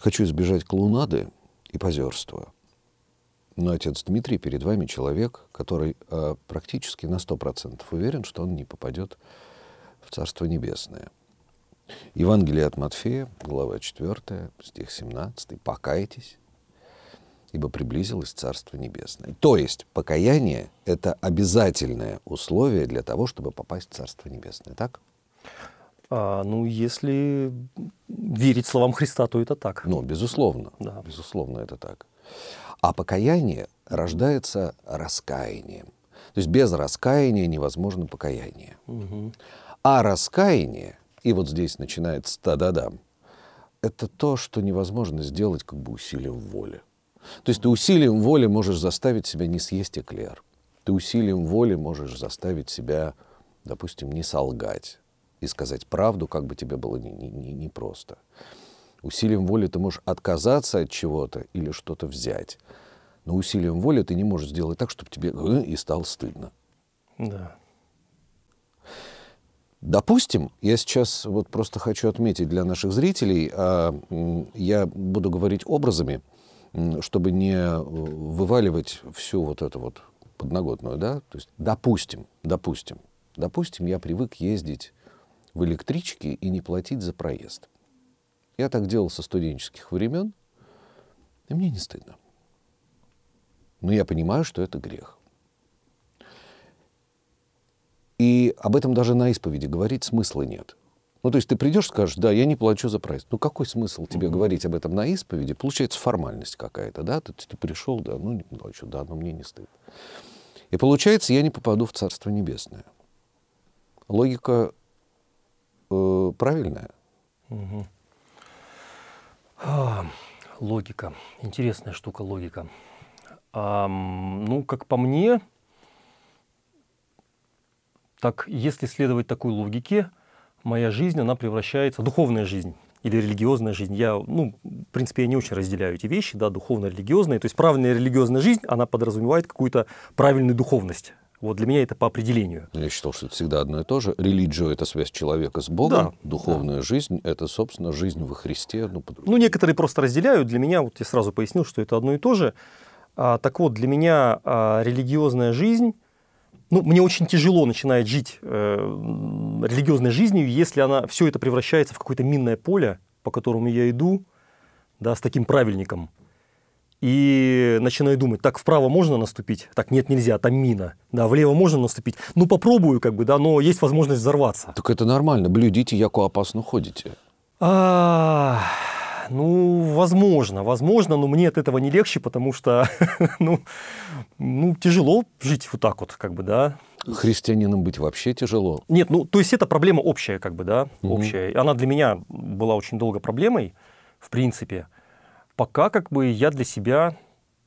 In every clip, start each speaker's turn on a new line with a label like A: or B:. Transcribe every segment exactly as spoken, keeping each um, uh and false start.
A: Хочу избежать клоунады и позерства. Но отец Дмитрий перед вами человек, который э, практически на сто процентов уверен, что он не попадет в Царство Небесное. Евангелие от Матфея, глава четвёртая, стих семнадцатый. «Покайтесь, ибо приблизилось Царство Небесное». То есть покаяние — это обязательное условие для того, чтобы попасть в Царство Небесное. Так?
B: А, ну, если верить словам Христа, то это так.
A: Ну, безусловно.
B: Да.
A: Безусловно, это так. А покаяние рождается раскаянием. То есть без раскаяния невозможно покаяние.
B: Угу.
A: А раскаяние, и вот здесь начинается та-да-дам, это то, что невозможно сделать как бы усилием воли. То есть ты усилием воли можешь заставить себя не съесть эклер. Ты усилием воли можешь заставить себя, допустим, не солгать и сказать правду, как бы тебе было непросто. Не, не, не просто. Усилием воли ты можешь отказаться от чего-то или что-то взять. Но усилием воли ты не можешь сделать так, чтобы тебе э, и стало стыдно.
B: Да.
A: Допустим, я сейчас вот просто хочу отметить для наших зрителей, а, я буду говорить образами, чтобы не вываливать всю вот эту вот подноготную, да? То есть, допустим, допустим, допустим, я привык ездить в электричке и не платить за проезд. Я так делал со студенческих времен, и мне не стыдно. Но я понимаю, что это грех. И об этом даже на исповеди говорить смысла нет. Ну, то есть ты придешь и скажешь, да, я не плачу за проезд. Ну, какой смысл тебе mm-hmm. говорить об этом на исповеди? Получается формальность какая-то, да? Ты, ты пришел, да, ну, не плачу, да, но мне не стыдно. И получается, я не попаду в Царство Небесное. Логика э, правильная?
B: Mm-hmm. А, логика. Интересная штука, логика. А, ну, как по мне, так если следовать такой логике, моя жизнь, она превращается в духовная жизнь или религиозная жизнь. Я, ну, в принципе, я не очень разделяю эти вещи, да, духовно-религиозная. То есть правильная религиозная жизнь, она подразумевает какую-то правильную духовность. Вот для меня это по определению.
A: Я считал, что это всегда одно и то же. Религия — это связь человека с Богом.
B: Да,
A: духовная
B: да.
A: жизнь — это, собственно, жизнь во Христе. Ну,
B: ну, некоторые просто разделяют. Для меня, вот я сразу пояснил, что это одно и то же. А, так вот, для меня а, религиозная жизнь, ну, мне очень тяжело начинать жить э, религиозной жизнью, если она, все это превращается в какое-то минное поле, по которому я иду, да, с таким правильником. И начинаю думать, так, вправо можно наступить? Так, нет, нельзя, там мина. Да, влево можно наступить? Ну, попробую, как бы, да, но есть возможность взорваться.
A: Так это нормально. Блюдите, яко опасно ходите.
B: А, ну, возможно, возможно, но мне от этого не легче, потому что, ну, ну, тяжело жить вот так вот, как бы, да.
A: Христианином быть вообще тяжело.
B: Нет, ну, то есть это проблема общая, как бы, да,
A: угу.
B: общая. Она для меня была очень долго проблемой, в принципе. Пока как бы я для себя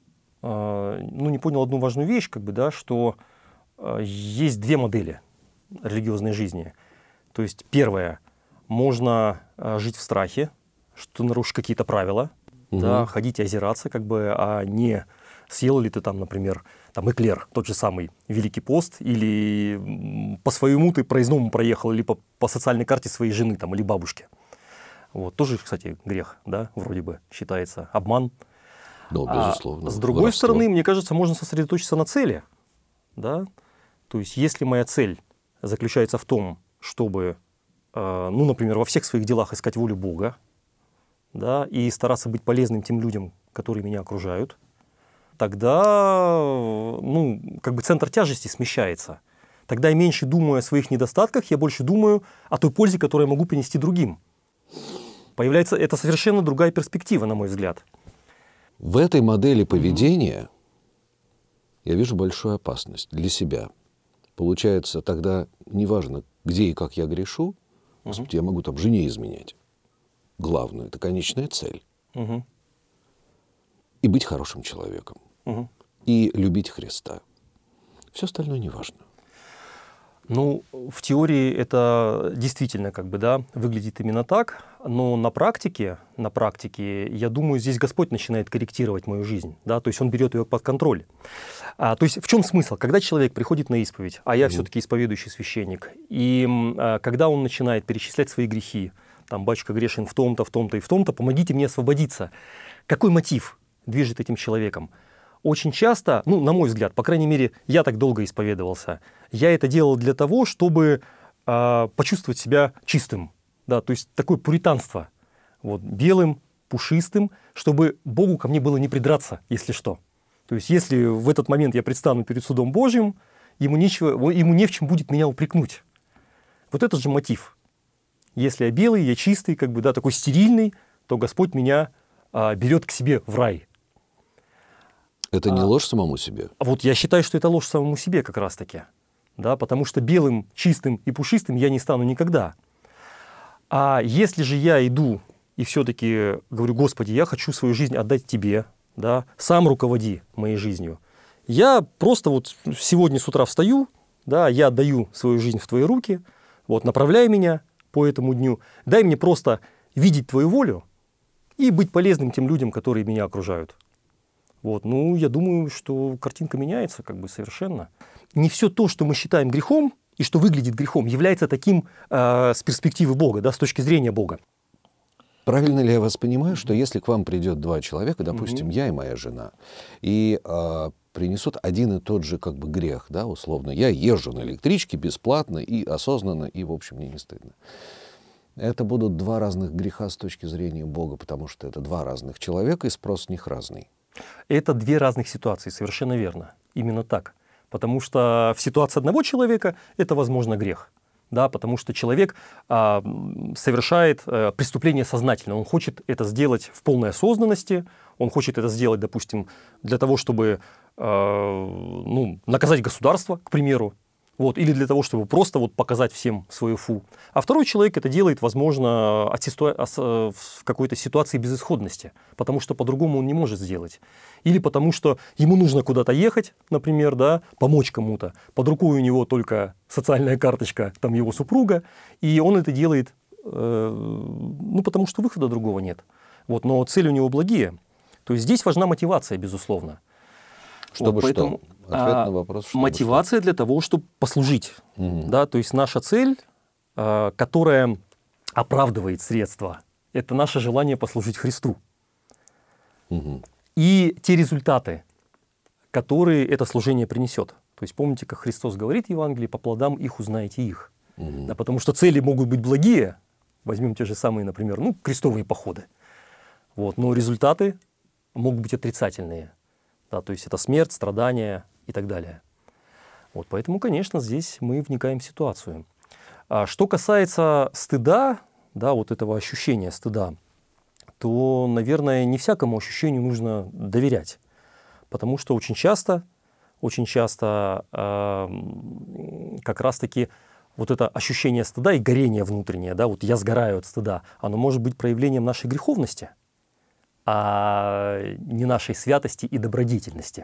B: э, ну, не понял одну важную вещь, как бы, да, что э, есть две модели религиозной жизни. То есть первое, можно э, жить в страхе, что нарушишь какие-то правила, угу. да, ходить и озираться, как бы, а не съел ли ты там, например, там эклер, тот же самый Великий пост, или по своему ты проездному проехал, или по, по социальной карте своей жены там, или бабушки. Вот. Тоже, кстати, грех, да, вроде бы считается, обман.
A: Да, безусловно.
B: А с другой
A: воровство.
B: стороны, мне кажется, можно сосредоточиться на цели. Да? То есть, если моя цель заключается в том, чтобы, э, ну, например, во всех своих делах искать волю Бога, да, и стараться быть полезным тем людям, которые меня окружают, тогда, ну, как бы центр тяжести смещается. Тогда я меньше думаю о своих недостатках, я больше думаю о той пользе, которую я могу принести другим. Появляется, это совершенно другая перспектива, на мой взгляд.
A: В этой модели поведения mm-hmm. я вижу большую опасность для себя. Получается, тогда неважно, где и как я грешу, mm-hmm. Господи, я могу там жене изменять. Главное — это конечная цель. Mm-hmm. И быть хорошим человеком. Mm-hmm. И любить Христа. Все остальное неважно.
B: Ну, в теории это действительно, как бы, да, выглядит именно так, но на практике, на практике, я думаю, здесь Господь начинает корректировать мою жизнь, да, то есть Он берет ее под контроль. А, то есть в чем смысл? Когда человек приходит на исповедь, а я mm-hmm. все-таки исповедующий священник, и а, когда он начинает перечислять свои грехи, там, батюшка грешен в том-то, в том-то и в том-то, помогите мне освободиться. Какой мотив движет этим человеком? Очень часто, ну, на мой взгляд, по крайней мере, я так долго исповедовался, я это делал для того, чтобы э, почувствовать себя чистым, да, то есть такое пуританство, вот, белым, пушистым, чтобы Богу ко мне было не придраться, если что. То есть если в этот момент я предстану перед судом Божьим, ему, нечего, ему не в чем будет меня упрекнуть. Вот этот же мотив. Если я белый, я чистый, как бы, да, такой стерильный, то Господь меня а, берет к себе в рай.
A: Это не
B: а,
A: ложь самому себе?
B: Вот я считаю, что это ложь самому себе как раз-таки. Да, потому что белым, чистым и пушистым я не стану никогда. А если же я иду и все-таки говорю: Господи, я хочу свою жизнь отдать Тебе, да, сам руководи моей жизнью. Я просто вот сегодня с утра встаю, да, я отдаю свою жизнь в Твои руки, вот, направляй меня по этому дню, дай мне просто видеть Твою волю и быть полезным тем людям, которые меня окружают. Вот, ну, я думаю, что картинка меняется как бы совершенно. Не все то, что мы считаем грехом и что выглядит грехом, является таким э, с перспективы Бога, да, с точки зрения Бога.
A: Правильно ли я вас понимаю, что если к вам придет два человека, допустим, mm-hmm. я и моя жена, и э, принесут один и тот же как бы грех, да, условно, я езжу на электричке бесплатно и осознанно, и, в общем, мне не стыдно. Это будут два разных греха с точки зрения Бога, потому что это два разных человека, и спрос с них разный.
B: Это две разных ситуации, совершенно верно. Именно так. Потому что в ситуации одного человека это, возможно, грех. Да, потому что человек а, совершает а, преступление сознательно. Он хочет это сделать в полной осознанности, он хочет это сделать, допустим, для того, чтобы а, ну, наказать государство, к примеру, вот, или для того, чтобы просто вот, показать всем свою фу. А второй человек это делает, возможно, от ситуа- в какой-то ситуации безысходности, потому что по-другому он не может сделать. Или потому что ему нужно куда-то ехать, например, да, помочь кому-то. Под рукой у него только социальная карточка там, его супруга, и он это делает, э, ну, потому что выхода другого нет. Вот, но цели у него благие. То есть здесь важна мотивация, безусловно.
A: Чтобы
B: вот, поэтому,
A: что? Ответ на вопрос, чтобы
B: мотивация
A: что?
B: для того, чтобы послужить.
A: Угу.
B: Да, то есть наша цель, э, которая оправдывает средства, это наше желание послужить Христу.
A: Угу.
B: И те результаты, которые это служение принесет. То есть помните, как Христос говорит в Евангелии: по плодам их узнаете их.
A: Угу.
B: Да, потому что цели могут быть благие. Возьмем те же самые, например, ну, крестовые походы. Вот, но результаты могут быть отрицательные. Да, то есть это смерть, страдания и так далее. Вот, поэтому, конечно, здесь мы вникаем в ситуацию. А что касается стыда, да, вот этого ощущения стыда, то, наверное, не всякому ощущению нужно доверять. Потому что очень часто, очень часто э, как раз-таки вот это ощущение стыда и горение внутреннее, да, вот я сгораю от стыда, оно может быть проявлением нашей греховности, а не нашей святости и добродетельности.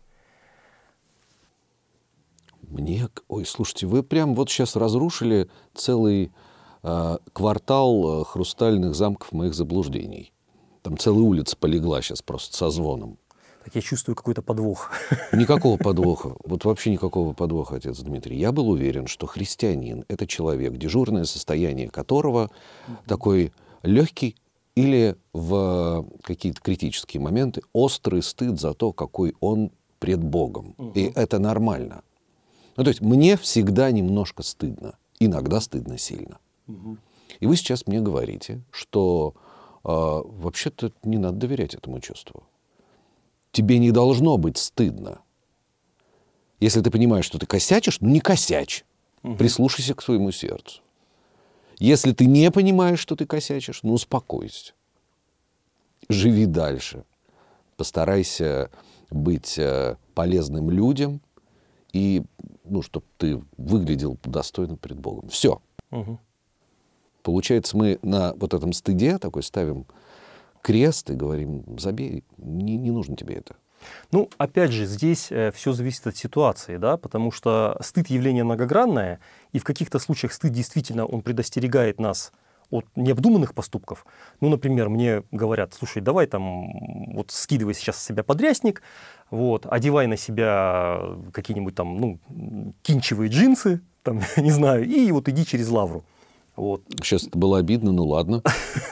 A: Мне, ой, слушайте, вы прям вот сейчас разрушили целый э, квартал э, хрустальных замков моих заблуждений. Там целая улица полегла сейчас просто со звоном.
B: Так я чувствую какой-то подвох.
A: Никакого подвоха. Вот вообще никакого подвоха, отец Дмитрий. Я был уверен, что христианин — это человек, дежурное состояние которого mm-hmm. такой легкий или в какие-то критические моменты острый стыд за то, какой он пред Богом. Mm-hmm. И это нормально. Ну, то есть мне всегда немножко стыдно. Иногда стыдно сильно. Mm-hmm. И вы сейчас мне говорите, что э, вообще-то не надо доверять этому чувству. Тебе не должно быть стыдно. Если ты понимаешь, что ты косячишь, ну не косячь. Угу. Прислушайся к своему сердцу. Если ты не понимаешь, что ты косячишь, ну успокойся. Живи дальше. Постарайся быть полезным людям и, ну, чтобы ты выглядел достойно пред Богом. Все.
B: Угу. Получается, мы на вот этом стыде такой ставим крест и говорим: забей, не, не нужно тебе это. Ну, опять же, здесь э, все зависит от ситуации, да, потому что стыд — явление многогранное, и в каких-то случаях стыд действительно, он предостерегает нас от необдуманных поступков. Ну, например, мне говорят: слушай, давай там, вот скидывай сейчас с себя подрясник, вот, одевай на себя какие-нибудь там, ну, кинчевые джинсы, там, не знаю, и вот иди через лавру. Вот.
A: Сейчас это было обидно, ну ладно.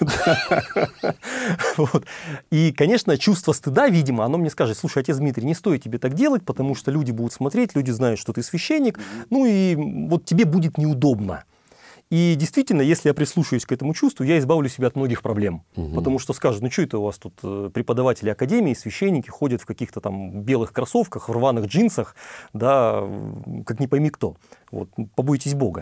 B: Вот. И, конечно, чувство стыда, видимо, оно мне скажет: слушай, отец Дмитрий, не стоит тебе так делать, потому что люди будут смотреть, люди знают, что ты священник, ну и вот тебе будет неудобно. И действительно, если я прислушаюсь к этому чувству, я избавлю себя от многих проблем. Угу. Потому что скажут: ну что это у вас тут преподаватели академии, священники ходят в каких-то там белых кроссовках, в рваных джинсах, да, как не пойми кто. Вот, побойтесь Бога.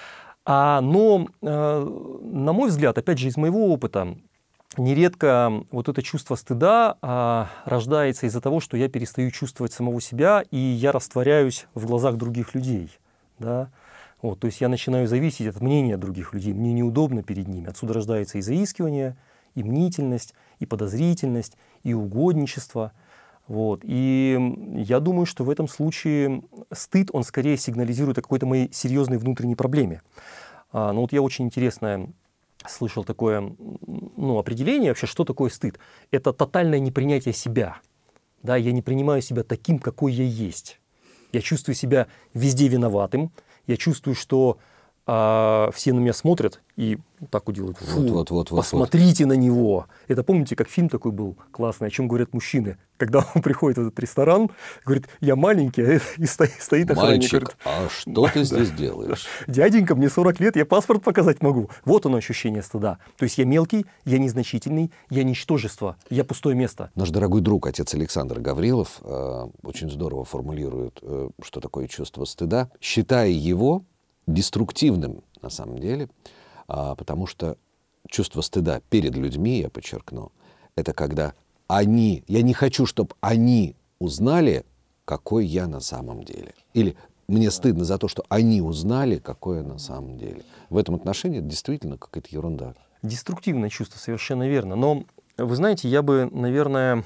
B: А, но, э, на мой взгляд, опять же, из моего опыта, нередко вот это чувство стыда а, рождается из-за того, что я перестаю чувствовать самого себя, и я растворяюсь в глазах других людей. Да? Вот, то есть я начинаю зависеть от мнения других людей, мне неудобно перед ними. Отсюда рождается и заискивание, и мнительность, и подозрительность, и угодничество. Вот. И я думаю, что в этом случае стыд, он скорее сигнализирует о какой-то моей серьезной внутренней проблеме. А, ну вот я очень интересное слышал такое, ну, определение вообще, что такое стыд. Это тотальное непринятие себя. Да, я не принимаю себя таким, какой я есть. Я чувствую себя везде виноватым. Я чувствую, что а, все на меня смотрят и так вот делают: фу, вот, вот, вот, посмотрите вот, вот. на него. Это помните, как фильм такой был классный, о чем говорят мужчины? Когда он приходит в этот ресторан, говорит: я маленький, и стоит, стоит охранник.
A: Мальчик, говорит: а что ты здесь делаешь?
B: Дяденька, мне сорок лет, я паспорт показать могу. Вот оно, ощущение стыда. То есть я мелкий, я незначительный, я ничтожество, я пустое место.
A: Наш дорогой друг, отец Александр Гаврилов, э, очень здорово формулирует, э, что такое чувство стыда, считая его деструктивным на самом деле, а, потому что чувство стыда перед людьми, я подчеркну, это когда они, я не хочу, чтобы они узнали, какой я на самом деле. Или мне стыдно за то, что они узнали, какой я на самом деле. В этом отношении это действительно какая-то ерунда.
B: Деструктивное чувство, совершенно верно. Но, вы знаете, я бы, наверное,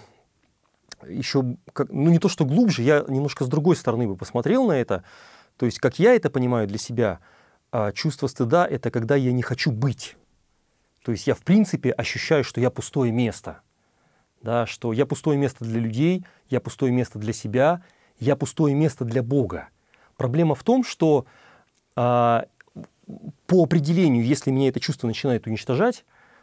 B: еще, как, ну не то что глубже, я немножко с другой стороны бы посмотрел на это. То есть, как я это понимаю для себя, чувство стыда — это когда я не хочу быть. То есть я, в принципе, ощущаю, что я пустое место. Да, что я пустое место для людей, я пустое место для себя, я пустое место для Бога. Проблема в том, что а, по определению, если меня это чувство начинает уничтожать,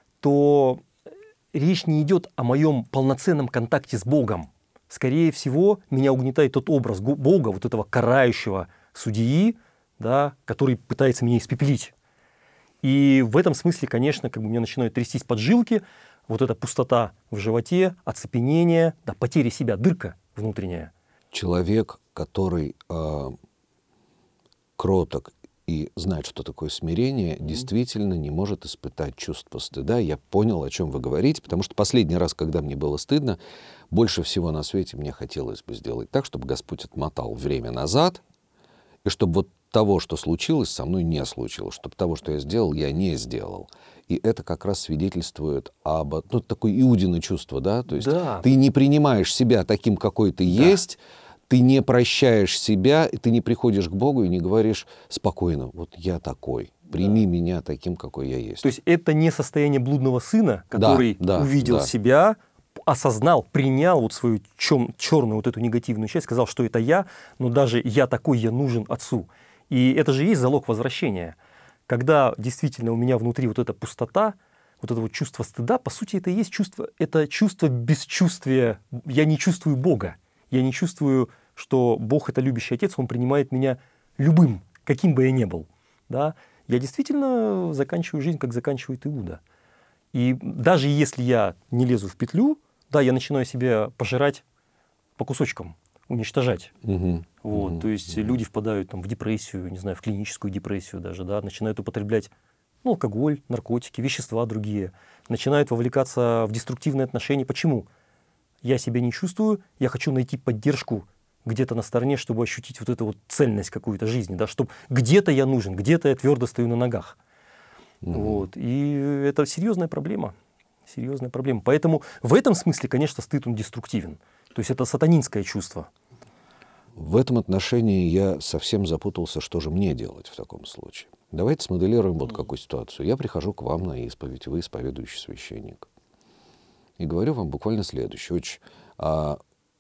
B: то речь не идет о моем полноценном контакте с Богом. Скорее всего, меня угнетает тот образ Бога, вот этого карающего судьи, да, который пытается меня испепелить. И в этом смысле, конечно, как бы мне начинают трястись поджилки, вот эта пустота в животе, оцепенение, да, потеря себя, дырка внутренняя.
A: Человек, который э, кроток и знает, что такое смирение, mm-hmm. действительно не может испытать чувство стыда. Я понял, о чем вы говорите, потому что последний раз, когда мне было стыдно, больше всего на свете мне хотелось бы сделать так, чтобы Господь отмотал время назад, и чтобы вот того, что случилось, со мной не случилось, чтобы того, что я сделал, я не сделал. И это как раз свидетельствует об... Ну, такое иудино чувство, да? То есть да. Ты не принимаешь себя таким, какой ты да. есть, ты не прощаешь себя, и ты не приходишь к Богу и не говоришь спокойно: вот я такой, прими да. меня таким, какой я есть.
B: То есть это не состояние блудного сына, который да, да, увидел да. себя, осознал, принял вот свою чем, черную вот эту негативную часть, сказал, что это я, но даже я такой, я нужен Отцу. И это же есть залог возвращения. Когда действительно у меня внутри вот эта пустота, вот это вот чувство стыда, по сути, это и есть чувство, это чувство бесчувствия. Я не чувствую Бога. Я не чувствую, что Бог — это любящий Отец, Он принимает меня любым, каким бы я ни был. Да? Я действительно заканчиваю жизнь, как заканчивает Иуда. И даже если я не лезу в петлю, да, я начинаю себя пожирать по кусочкам, уничтожать. Угу. Вот, угу. То есть угу. люди впадают там, в депрессию, не знаю, в клиническую депрессию даже, да, начинают употреблять ну, алкоголь, наркотики, вещества другие, начинают вовлекаться в деструктивные отношения. Почему? Я себя не чувствую, я хочу найти поддержку где-то на стороне, чтобы ощутить вот эту вот цельность какую-то жизни, да, чтобы где-то я нужен, где-то я твердо стою на ногах. Угу. Вот, и это серьезная проблема. Серьезная проблема. Поэтому в этом смысле, конечно, стыд, он деструктивен. То есть это сатанинское чувство.
A: В этом отношении я совсем запутался, что же мне делать в таком случае. Давайте смоделируем вот какую ситуацию. Я прихожу к вам на исповедь, вы исповедующий священник. И говорю вам буквально следующее. Очень, а,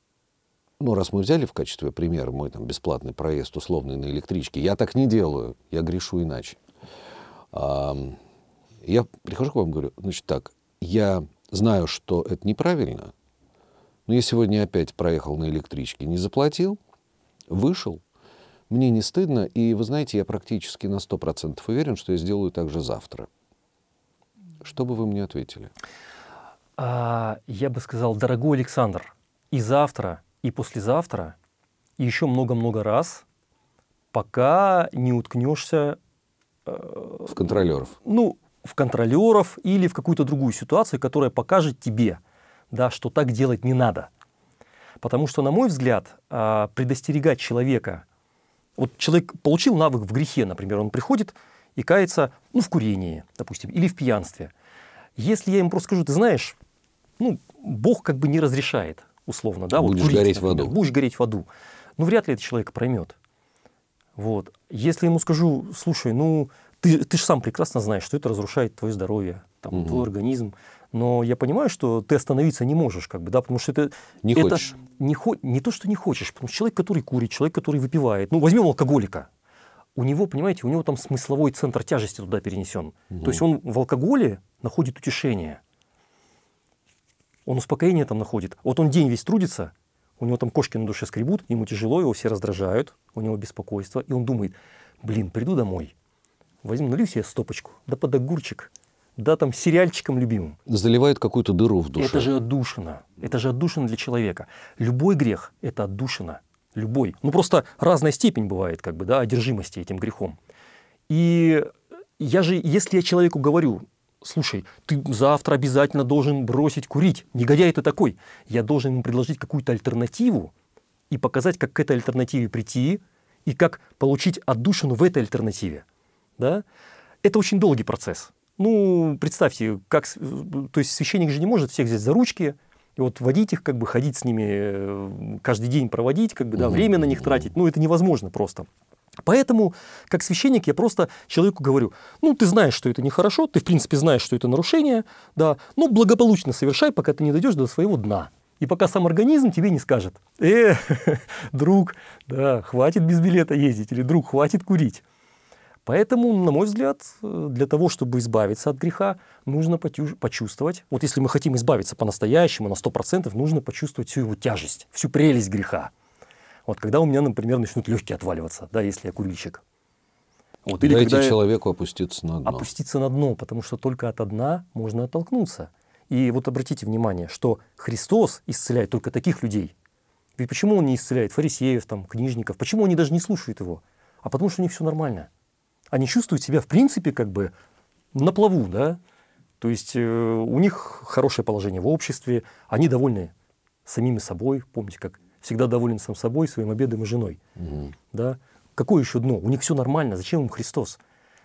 A: ну, раз мы взяли в качестве примера мой там, бесплатный проезд условный на электричке, я так не делаю, я грешу иначе. Я прихожу к вам и говорю, значит так, я знаю, что это неправильно, но я сегодня опять проехал на электричке, не заплатил, вышел, мне не стыдно, и вы знаете, я практически на сто процентов уверен, что я сделаю так же завтра. Что бы вы мне ответили?
B: А, я бы сказал, дорогой Александр, и завтра, и послезавтра, и еще много-много раз, пока не уткнешься э,
A: в контролеров.
B: Ну, в контролеров или в какую-то другую ситуацию, которая покажет тебе, да, что так делать не надо. Потому что, на мой взгляд, э, предостерегать человека, вот человек получил навык в грехе, например, он приходит и кается, ну, в курении, допустим, или в пьянстве. Если я ему просто скажу, ты знаешь, ну, Бог как бы не разрешает, условно, да,
A: будешь
B: вот курить,
A: гореть
B: например,
A: в аду.
B: Будешь гореть в аду. Ну, вряд ли этот человек проймет. Вот. Если ему скажу, слушай, ну, ты, ты же сам прекрасно знаешь, что это разрушает твое здоровье, там, угу. твой организм, но я понимаю, что ты остановиться не можешь, как бы, да, потому что это...
A: Не
B: это
A: хочешь.
B: Не, хо, не то, что не хочешь, потому что человек, который курит, человек, который выпивает, ну, возьмем алкоголика, у него, понимаете, у него там смысловой центр тяжести туда перенесен. Угу. То есть он в алкоголе находит утешение. Он успокоение там находит. Вот он день весь трудится, у него там кошки на душе скребут, ему тяжело, его все раздражают, у него беспокойство, и он думает, блин, приду домой, возьму, налью себе стопочку, да под огурчик, да там сериальчиком любимым.
A: Заливает какую-то дыру в душе.
B: Это же отдушина, это же отдушина для человека. Любой грех – это отдушина, любой. Ну просто разная степень бывает, как бы, да, одержимости этим грехом. И я же, если я человеку говорю, слушай, ты завтра обязательно должен бросить курить. Негодяй ты такой. Я должен ему предложить какую-то альтернативу и показать, как к этой альтернативе прийти и как получить отдушину в этой альтернативе. Да? Это очень долгий процесс. Ну, представьте, как, то есть священник же не может всех взять за ручки и вот водить их, как бы ходить с ними каждый день проводить, как бы, да, время на них тратить. Ну, это невозможно просто. Поэтому, как священник, я просто человеку говорю, ну, ты знаешь, что это нехорошо, ты, в принципе, знаешь, что это нарушение, да, ну, благополучно совершай, пока ты не дойдешь до своего дна. И пока сам организм тебе не скажет, э, друг, да, хватит без билета ездить, или друг, хватит курить. Поэтому, на мой взгляд, для того, чтобы избавиться от греха, нужно почувствовать, вот если мы хотим избавиться по-настоящему, на сто процентов, нужно почувствовать всю его тяжесть, всю прелесть греха. Вот когда у меня, например, начнут легкие отваливаться, да, если я курильщик. Вот, или
A: дайте
B: когда
A: человеку опуститься на дно.
B: Опуститься на дно, потому что только от дна можно оттолкнуться. И вот обратите внимание, что Христос исцеляет только таких людей. Ведь почему Он не исцеляет фарисеев, там, книжников? Почему они даже не слушают Его? А потому что у них все нормально. Они чувствуют себя, в принципе, как бы на плаву, да? То есть э, у них хорошее положение в обществе, они довольны самими собой, помните, как всегда доволен сам собой, своим обедом и женой. Угу. Да? Какое еще дно? У них все нормально. Зачем им Христос?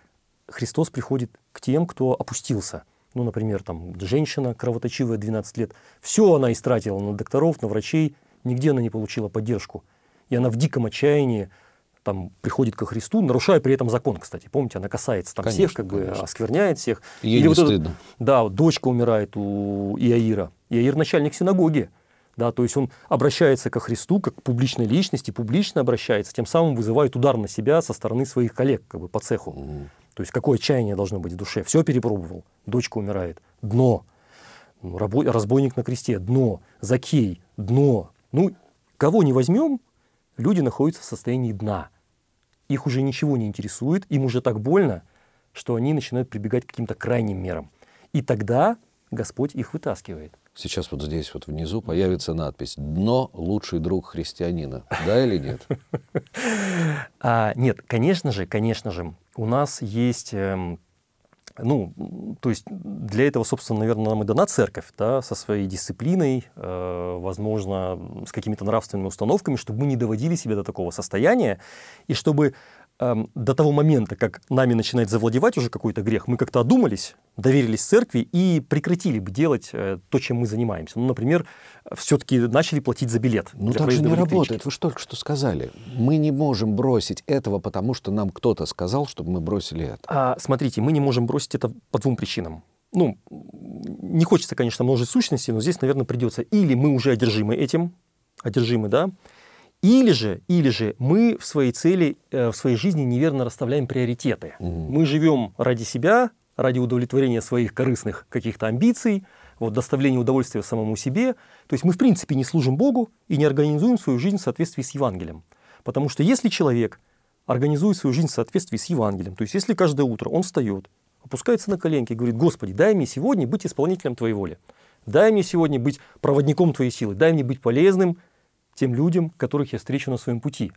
B: Христос приходит к тем, кто опустился. Ну, например, там, женщина кровоточивая двенадцать лет. Все она истратила на докторов, на врачей. Нигде она не получила поддержку. И она в диком отчаянии там, приходит ко Христу, нарушая при этом закон, кстати. Помните, она касается там, конечно, всех, как бы оскверняет всех.
A: Ей не вот стыдно.
B: Это, да, вот дочка умирает у Иаира. Иаир начальник синагоги. Да, то есть он обращается ко Христу как к публичной личности, публично обращается, тем самым вызывает удар на себя со стороны своих коллег как бы, по цеху. Mm. То есть какое отчаяние должно быть в душе. Все перепробовал, дочка умирает. Дно. Рабо- разбойник на кресте. Дно. Закей. Дно. Ну, кого не возьмем, люди находятся в состоянии дна. Их уже ничего не интересует, им уже так больно, что они начинают прибегать к каким-то крайним мерам. И тогда Господь их вытаскивает.
A: Сейчас вот здесь вот внизу появится надпись «Дно – лучший друг христианина». Да или нет?
B: А, нет, конечно же, конечно же, у нас есть, э, ну, то есть для этого, собственно, наверное, нам и дана церковь, да, со своей дисциплиной, э, возможно, с какими-то нравственными установками, чтобы мы не доводили себя до такого состояния, и чтобы э, до того момента, как нами начинает завладевать уже какой-то грех, мы как-то одумались, доверились церкви и прекратили бы делать э, то, чем мы занимаемся. Ну, например, все-таки начали платить за билет.
A: Ну, так же не работает. Вы же только что сказали. Мы не можем бросить этого, потому что нам кто-то сказал, чтобы мы бросили это.
B: А, смотрите, мы не можем бросить это по двум причинам. Ну, не хочется, конечно, множить сущностей, но здесь, наверное, придется. Или мы уже одержимы этим, одержимы, да, Или же, или же мы в своей цели, в своей жизни неверно расставляем приоритеты. Угу. Мы живем ради себя, ради удовлетворения своих корыстных каких-то амбиций, вот, доставления удовольствия самому себе. То есть мы в принципе не служим Богу и не организуем свою жизнь в соответствии с Евангелием. Потому что если человек организует свою жизнь в соответствии с Евангелием, то есть если каждое утро он встает, опускается на коленки и говорит: Господи, дай мне сегодня быть исполнителем Твоей воли, дай мне сегодня быть проводником Твоей силы, дай мне быть полезным тем людям, которых я встречу на своем пути,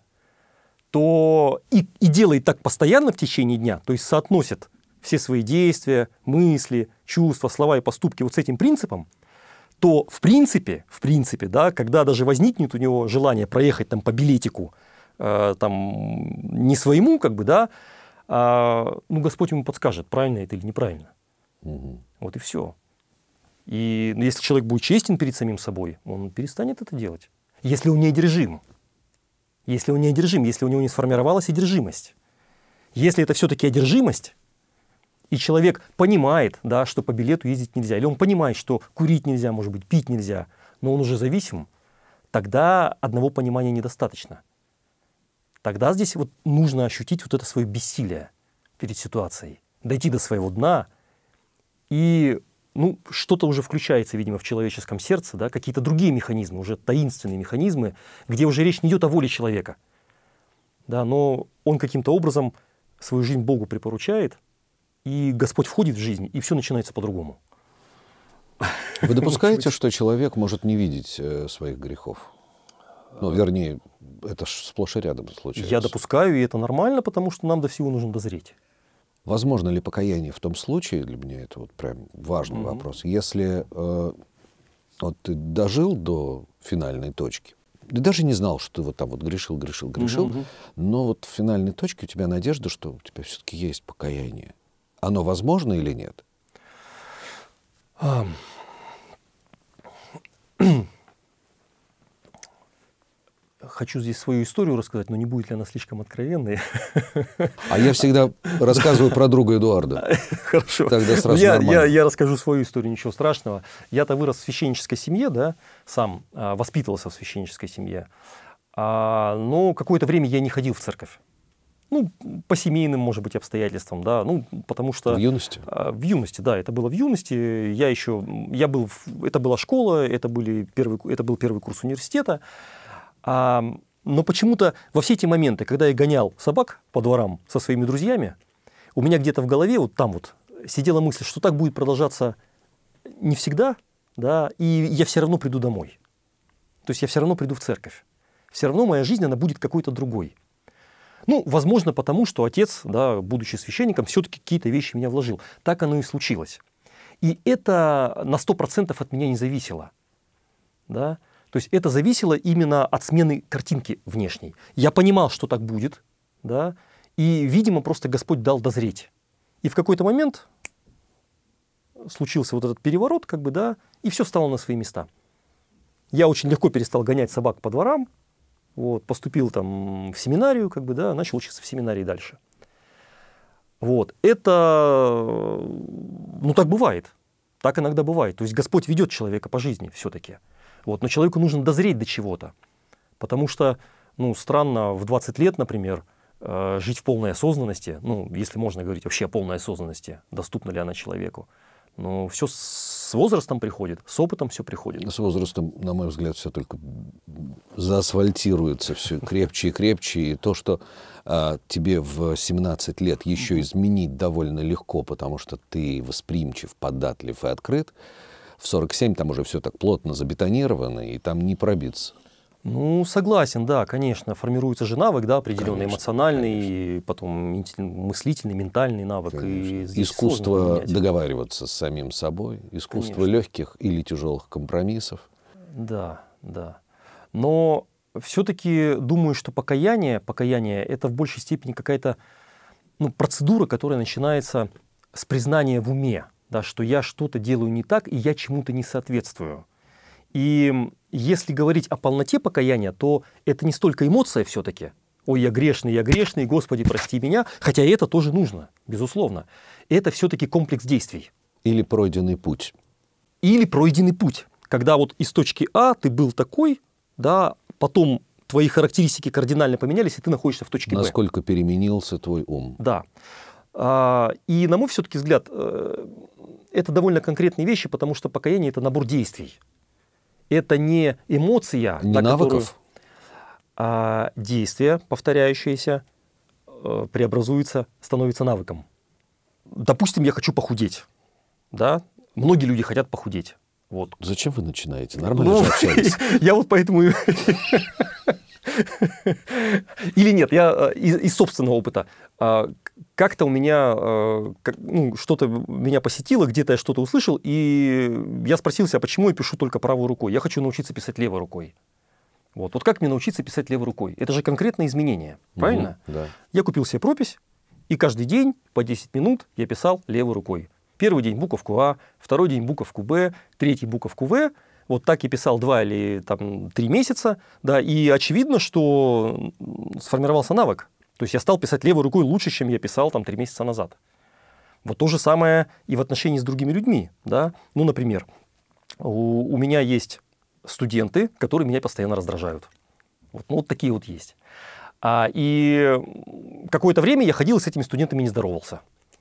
B: то и, и делает так постоянно в течение дня, то есть соотносит все свои действия, мысли, чувства, слова и поступки вот с этим принципом, то в принципе, в принципе, да, когда даже возникнет у него желание проехать там по билетику, э, там, не своему, как бы, да, э, ну, Господь ему подскажет, правильно это или неправильно. Угу. Вот и все. И если человек будет честен перед самим собой, он перестанет это делать. Если он не одержим, если он не одержим, если у него не сформировалась одержимость. Если это все-таки одержимость, и человек понимает, да, что по билету ездить нельзя, или он понимает, что курить нельзя, может быть, пить нельзя, но он уже зависим, тогда одного понимания недостаточно. Тогда здесь вот нужно ощутить вот это свое бессилие перед ситуацией, дойти до своего дна, и ну, что-то уже включается, видимо, в человеческом сердце, да, какие-то другие механизмы, уже таинственные механизмы, где уже речь не идет о воле человека. Да, но он каким-то образом свою жизнь Богу припоручает, и Господь входит в жизнь, и все начинается по-другому.
A: Вы допускаете, что человек может не видеть э, своих грехов? Ну, вернее, это ж сплошь и рядом случается.
B: Я допускаю, и это нормально, потому что нам до всего нужно дозреть.
A: Возможно ли покаяние в том случае, для меня это вот прям важный mm-hmm. вопрос, если э, вот ты дожил до финальной точки, ты даже не знал, что ты вот там вот грешил, грешил, грешил, mm-hmm. но вот в финальной точке у тебя надежда, что у тебя все-таки есть покаяние. Оно возможно или нет?
B: Um. Хочу здесь свою историю рассказать, но не будет ли она слишком откровенной?
A: А я всегда рассказываю про друга Эдуарда.
B: Хорошо.
A: Тогда сразу
B: я,
A: нормально.
B: Я, я расскажу свою историю, ничего страшного. Я-то вырос в священнической семье, да, сам а, воспитывался в священнической семье. А, но какое-то время я не ходил в церковь. Ну, по семейным, может быть, обстоятельствам, да, ну, потому что...
A: В юности?
B: А, в юности, да, это было в юности. Я еще, я был, это была школа, это, были первый, это был первый курс университета. А, но почему-то во все эти моменты, когда я гонял собак по дворам со своими друзьями, у меня где-то в голове вот там вот сидела мысль, что так будет продолжаться не всегда, да, и я все равно приду домой. То есть я все равно приду в церковь. Все равно моя жизнь, она будет какой-то другой. Ну, возможно, потому что отец, да, будучи священником, все-таки какие-то вещи в меня вложил. Так оно и случилось. И это на сто процентов от меня не зависело. Да? То есть это зависело именно от смены картинки внешней. Я понимал, что так будет, да, и, видимо, просто Господь дал дозреть. И в какой-то момент случился вот этот переворот, как бы, да, и все встало на свои места. Я очень легко перестал гонять собак по дворам, вот, поступил там в семинарию, как бы, да, начал учиться в семинарии дальше. Вот. Это, ну, так бывает. Так иногда бывает. То есть Господь ведет человека по жизни все-таки. Вот. Но человеку нужно дозреть до чего-то. Потому что, ну, странно в двадцать лет, например, э, жить в полной осознанности, ну, если можно говорить вообще о полной осознанности, доступна ли она человеку. Но все с возрастом приходит, с опытом все приходит.
A: С возрастом, на мой взгляд, все только заасфальтируется, все крепче и крепче. И то, что а, тебе в семнадцать лет еще изменить довольно легко, потому что ты восприимчив, податлив и открыт, в сорок семь там уже все так плотно забетонировано, и там не пробиться.
B: Ну, согласен, да, конечно, формируется же навык, да, определенный, конечно, эмоциональный, конечно. Потом мыслительный, ментальный навык. И
A: искусство договариваться с самим собой, искусство конечно. Легких или тяжелых компромиссов.
B: Да, да. Но все-таки думаю, что покаяние, покаяние это в большей степени какая-то, ну, процедура, которая начинается с признания в уме, да, что я что-то делаю не так, и я чему-то не соответствую. И если говорить о полноте покаяния, то это не столько эмоция все-таки. Ой, я грешный, я грешный, Господи, прости меня. Хотя и это тоже нужно, безусловно. Это все-таки комплекс действий.
A: Или пройденный путь.
B: Или пройденный путь. Когда вот из точки А ты был такой, да, потом твои характеристики кардинально поменялись, и ты находишься в точке Б.
A: Насколько переменился твой ум.
B: Да. И, на мой все-таки взгляд, это довольно конкретные вещи, потому что покаяние – это набор действий. Это не эмоция,
A: не
B: на
A: навыков,
B: которую, а действие, повторяющееся, преобразуется, становится навыком. Допустим, я хочу похудеть. Да? Многие люди хотят похудеть. Вот.
A: Зачем вы начинаете? Нормально
B: ну,
A: же общались.
B: Я вот поэтому... Или нет, я из, из собственного опыта. Как-то у меня ну, что-то меня посетило, где-то я что-то услышал, и я спросил себя, почему я пишу только правой рукой. Я хочу научиться писать левой рукой. Вот, вот как мне научиться писать левой рукой? Это же конкретное изменение, правильно?
A: Угу, да.
B: Я купил себе пропись, и каждый день по десять минут я писал левой рукой. Первый день буковку А, второй день буковку Б, третий буковку В. Вот так я писал два или там, три месяца, да, и очевидно, что сформировался навык. То есть я стал писать левой рукой лучше, чем я писал там, три месяца назад. Вот то же самое и в отношении с другими людьми. Да? Ну, например, у, у меня есть студенты, которые меня постоянно раздражают. Вот, ну, вот такие вот есть. А, и какое-то время я ходил и с этими студентами не здоровался.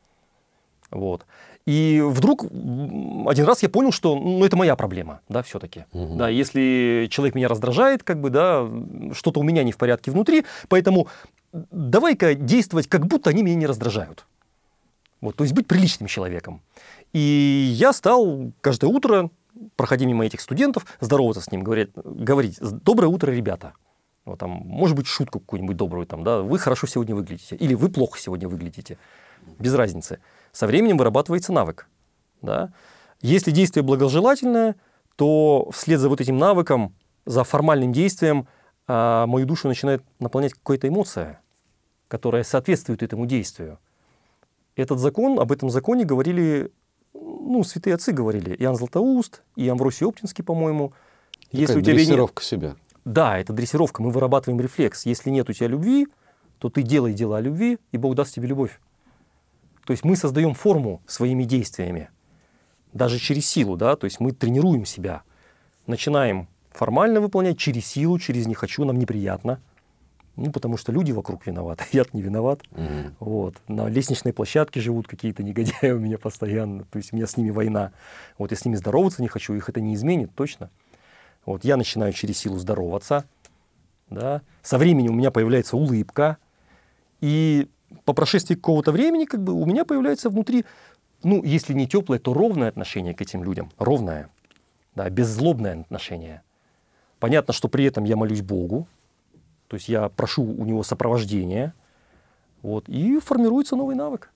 B: Вот. И вдруг один раз я понял, что ну, это моя проблема, да, все-таки. Угу. Да, если человек меня раздражает, как бы, да, что-то у меня не в порядке внутри, поэтому давай-ка действовать, как будто они меня не раздражают. Вот, то есть быть приличным человеком. И я стал каждое утро, проходя мимо этих студентов, здороваться с ним, говорить, говорить «Доброе утро, ребята». Вот, там, может быть, шутку какую-нибудь добрую, там, да, «Вы хорошо сегодня выглядите» или «Вы плохо сегодня выглядите». Без разницы. Со временем вырабатывается навык. Да? Если действие благожелательное, то вслед за вот этим навыком, за формальным действием, а, мою душу начинает наполнять какая-то эмоция, которая соответствует этому действию. Этот закон, об этом законе говорили, ну, святые отцы говорили, Иоанн Златоуст, и Амвросий Оптинский, по-моему.
A: Если у тебя дрессировка нет... себя.
B: Да, это дрессировка, мы вырабатываем рефлекс. Если нет у тебя любви, то ты делай дела о любви, и Бог даст тебе любовь. То есть мы создаем форму своими действиями, даже через силу, да, то есть мы тренируем себя, начинаем формально выполнять через силу, через «не хочу», нам неприятно, ну, потому что люди вокруг виноваты, я не виноват. Mm-hmm. Вот. На лестничной площадке живут какие-то негодяи у меня постоянно, то есть у меня с ними война. Вот я с ними здороваться не хочу, их это не изменит точно. Вот я начинаю через силу здороваться, да, со временем у меня появляется улыбка, и по прошествии какого-то времени как бы, у меня появляется внутри, ну, если не теплое, то ровное отношение к этим людям. Ровное, да, беззлобное отношение. Понятно, что при этом я молюсь Богу, то есть я прошу у него сопровождения, вот, и формируется новый навык.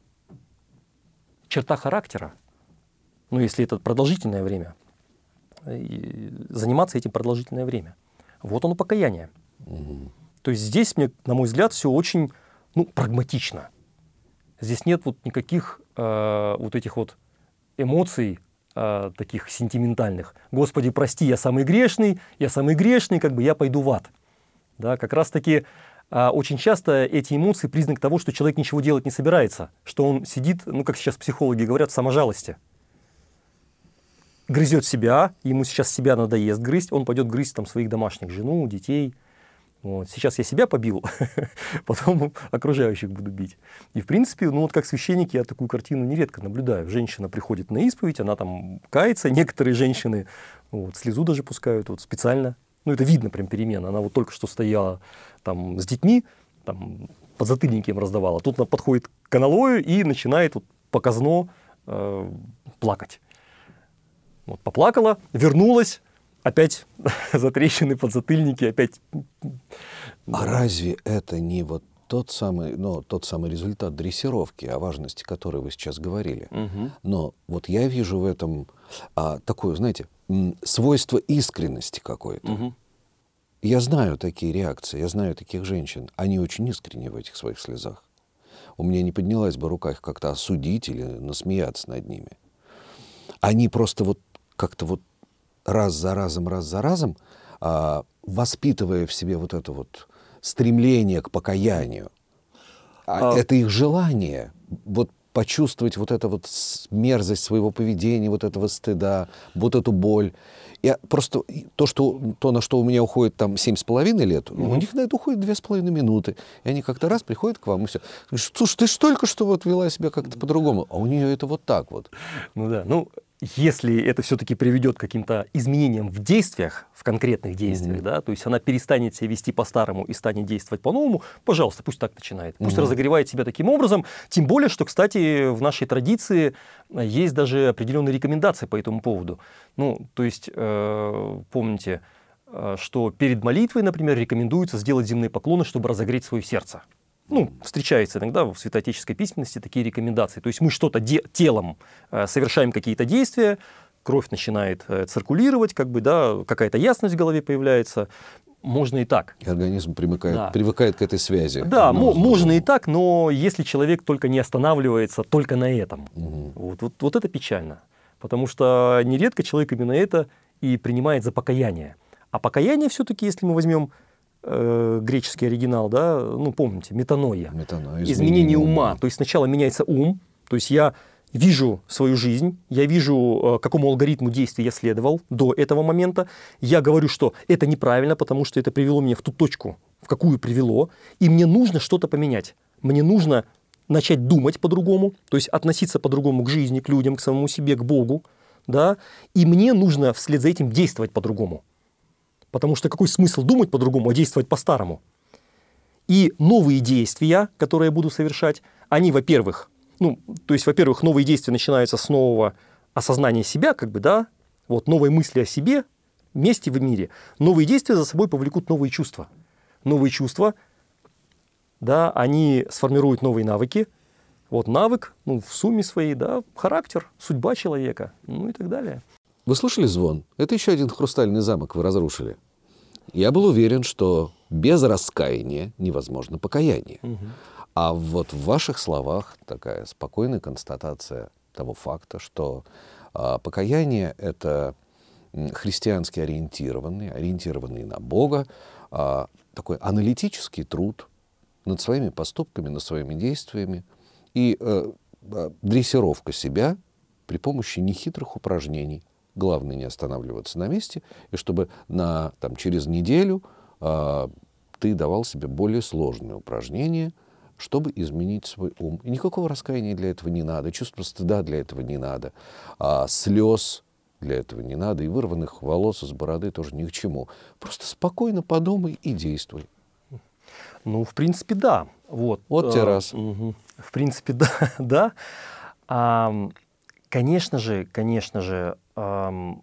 B: Черта характера. Ну, если это продолжительное время. Заниматься этим продолжительное время. Вот оно покаяние. Угу. То есть здесь, мне, на мой взгляд, все очень... Ну, прагматично. Здесь нет вот никаких э, вот этих вот эмоций э, таких сентиментальных. Господи, прости, я самый грешный, я самый грешный, как бы я пойду в ад. Да, как раз-таки э, очень часто эти эмоции признак того, что человек ничего делать не собирается, что он сидит, ну, как сейчас психологи говорят, в саможалости. Грызет себя, ему сейчас себя надоест грызть, он пойдет грызть там своих домашних, жену, детей. Вот. Сейчас я себя побил, потом окружающих буду бить. И, в принципе, ну вот как священник я такую картину нередко наблюдаю. Женщина приходит на исповедь, она там кается. Некоторые женщины вот, слезу даже пускают вот, специально. Ну, это видно прям перемена. Она вот только что стояла там с детьми, там подзатыльники им раздавала. Тут она подходит к аналою и начинает вот, показно э, плакать. Вот, поплакала, вернулась. Опять затрещины, подзатыльники, опять...
A: А
B: да.
A: Разве это не вот тот самый, ну, тот самый результат дрессировки, о важности которой вы сейчас говорили?
B: Угу.
A: Но вот я вижу в этом а, такое, знаете, м, свойство искренности какое-то.
B: Угу.
A: Я знаю такие реакции, я знаю таких женщин. Они очень искренни в этих своих слезах. У меня не поднялась бы рука их как-то осудить или насмеяться над ними. Они просто вот как-то вот раз за разом, раз за разом, а, воспитывая в себе вот это вот стремление к покаянию, а, а... это их желание вот почувствовать вот эту вот мерзость своего поведения, вот этого стыда, вот эту боль. Я просто то, что, то, на что у меня уходит там семь с половиной лет, mm-hmm. у них на это уходит две с половиной минуты. И они как-то раз приходят к вам и все. Слушай, ты ж только что вот вела себя как-то по-другому, а у нее это вот так вот.
B: Ну да, ну если это все-таки приведет к каким-то изменениям в действиях, в конкретных действиях, mm-hmm. да, то есть она перестанет себя вести по-старому и станет действовать по-новому, пожалуйста, пусть так начинает. Пусть mm-hmm. разогревает себя таким образом. Тем более, что, кстати, в нашей традиции есть даже определенные рекомендации по этому поводу. Ну, то есть, э, помните, э, что перед молитвой, например, рекомендуется сделать земные поклоны, чтобы разогреть свое сердце. Ну, встречаются иногда в святоотеческой письменности такие рекомендации. То есть мы что-то де- телом э, совершаем какие-то действия, кровь начинает э, циркулировать, как бы, да, какая-то ясность в голове появляется. Можно и так.
A: И организм примыкает,
B: да.
A: привыкает к этой связи.
B: Да, м- можно и так, но если человек только не останавливается только на этом,
A: угу.
B: вот, вот, вот это печально. Потому что нередко человек именно это и принимает за покаяние. А покаяние все-таки, если мы возьмем греческий оригинал, да, ну, помните, метаноия,
A: Метаноия,
B: изменение,
A: изменение
B: ума.
A: ума.
B: То есть сначала меняется ум, то есть я вижу свою жизнь, я вижу, какому алгоритму действий я следовал до этого момента, я говорю, что это неправильно, потому что это привело меня в ту точку, в какую привело, и мне нужно что-то поменять. Мне нужно начать думать по-другому, то есть относиться по-другому к жизни, к людям, к самому себе, к Богу, да, и мне нужно вслед за этим действовать по-другому. Потому что какой смысл думать по-другому, а действовать по-старому? И новые действия, которые я буду совершать, они, во-первых, ну, то есть, во-первых, новые действия начинаются с нового осознания себя, как бы, да, вот новые мысли о себе, месте в мире. Новые действия за собой повлекут новые чувства. Новые чувства, да, они сформируют новые навыки. Вот навык, ну, в сумме своей, да, характер, судьба человека, ну и так далее.
A: Вы слышали звон? Это еще один хрустальный замок вы разрушили. Я был уверен, что без раскаяния невозможно покаяние.
B: Угу.
A: А вот в ваших словах такая спокойная констатация того факта, что а, покаяние — это христиански ориентированный, ориентированный на Бога, а, такой аналитический труд над своими поступками, над своими действиями и а, а, дрессировка себя при помощи нехитрых упражнений. Главное не останавливаться на месте, и чтобы на, там, через неделю э, ты давал себе более сложные упражнения, чтобы изменить свой ум. И никакого раскаяния для этого не надо, чувства стыда для этого не надо, а слез для этого не надо, и вырванных волос из бороды тоже ни к чему. Просто спокойно подумай и действуй.
B: Ну, в принципе, да. Вот,
A: вот тебе
B: а,
A: раз.
B: Угу. В принципе, да. да. А, конечно же, конечно же, я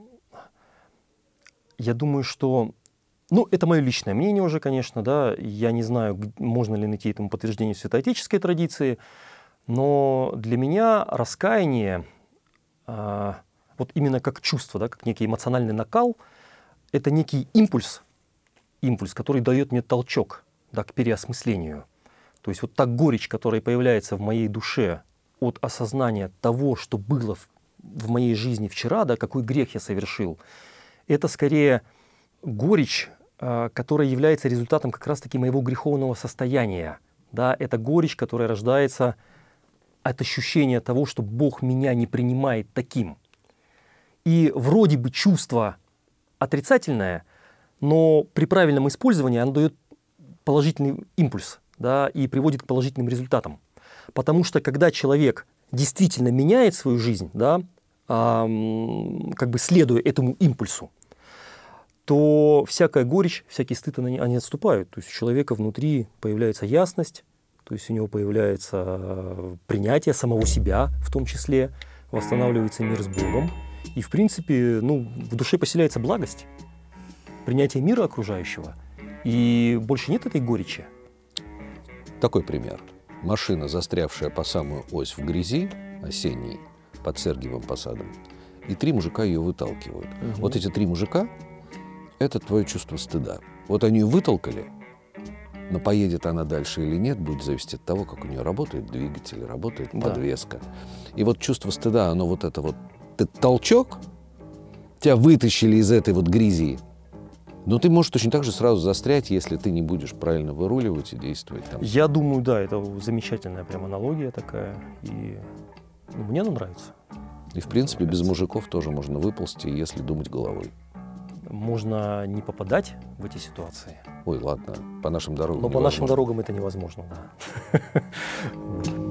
B: думаю, что, ну, это мое личное мнение уже, конечно, да, я не знаю, можно ли найти этому подтверждение в святоотеческой традиции, но для меня раскаяние, вот именно как чувство, да, как некий эмоциональный накал, это некий импульс, импульс, который дает мне толчок, да, к переосмыслению. То есть вот та горечь, которая появляется в моей душе от осознания того, что было в в моей жизни вчера, да, какой грех я совершил, это скорее горечь, э, которая является результатом как раз-таки моего греховного состояния. Да, это горечь, которая рождается от ощущения того, что Бог меня не принимает таким. И вроде бы чувство отрицательное, но при правильном использовании оно дает положительный импульс, да, и приводит к положительным результатам. Потому что когда человек действительно меняет свою жизнь, да, э, как бы следуя этому импульсу, то всякая горечь, всякий стыд, они, они отступают. То есть у человека внутри появляется ясность, то есть у него появляется принятие самого себя в том числе, восстанавливается мир с Богом. И, в принципе, ну, в душе поселяется благость, принятие мира окружающего. И больше нет этой горечи.
A: Такой пример. Машина, застрявшая по самую ось в грязи, осенней, под Сергиевым посадом, и три мужика ее выталкивают. Угу. Вот эти три мужика — это твое чувство стыда. Вот они ее вытолкали, но поедет она дальше или нет, будет зависеть от того, как у нее работает двигатель, работает да. подвеска. И вот чувство стыда, оно вот это вот, этот толчок, тебя вытащили из этой вот грязи, но ты можешь точно так же сразу застрять, если ты не будешь правильно выруливать и действовать там.
B: Я думаю, да, это замечательная прям аналогия такая, и ну, мне она нравится.
A: И, в принципе, без мужиков тоже можно выползти, если думать головой.
B: Можно не попадать в эти ситуации.
A: Ой, ладно, по нашим дорогам
B: Но по
A: невозможно.
B: нашим дорогам это невозможно, да.